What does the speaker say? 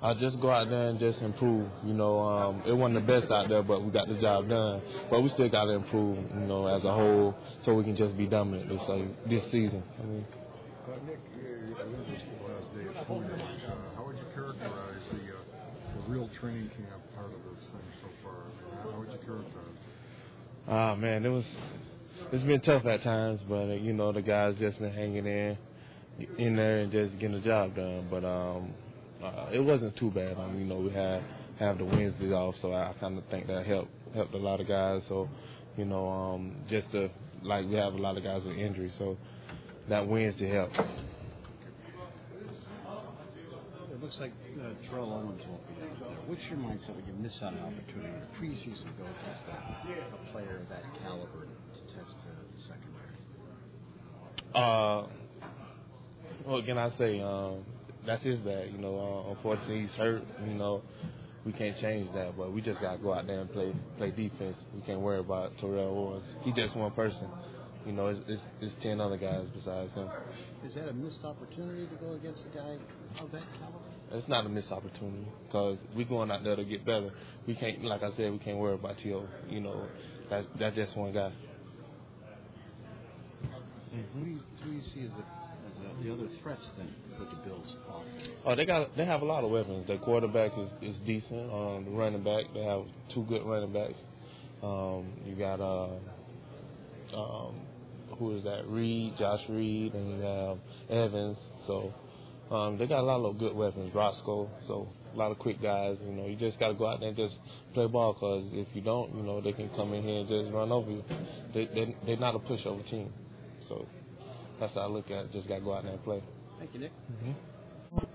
I just go out there and just improve. It wasn't the best out there, but we got the job done. But we still got to improve, as a whole, so we can just be dominant this season. Nick, this is the last day of 2 days. How would you characterize the real training camp part of this thing so far? How would you characterize it? Man, it's been tough at times, but the guys just been hanging in there and just getting the job done. But it wasn't too bad. We have the Wednesdays off, so I kind of think that helped a lot of guys. So, just to we have a lot of guys with injuries, so that Wednesday helped. It looks like Terrell Owens won't be out there. What's your mindset when you miss out an opportunity in the preseason to go against a player of that caliber to test the secondary? What can I say? That's his bad. Unfortunately, he's hurt. We can't change that, but we just got to go out there and play defense. We can't worry about Terrell Owens. He's just one person. It's 10 other guys besides him. Is that a missed opportunity to go against a guy of that caliber? It's not a missed opportunity because we're going out there to get better. We can't, like I said, we can't worry about T.O. That's just one guy. Who do you see as the other threats then with the Bills' offense? Oh, they have a lot of weapons. Their quarterback is decent. The running back, they have 2 good running backs. You got who is that? Josh Reed, and you have Evans. So they got a lot of good weapons. Roscoe. So a lot of quick guys. You just got to go out there and just play ball. Because if you don't, they can come in here and just run over you. They're not a pushover team. So that's how I look at it. Just got to go out there and play. Thank you, Nick. Mm-hmm.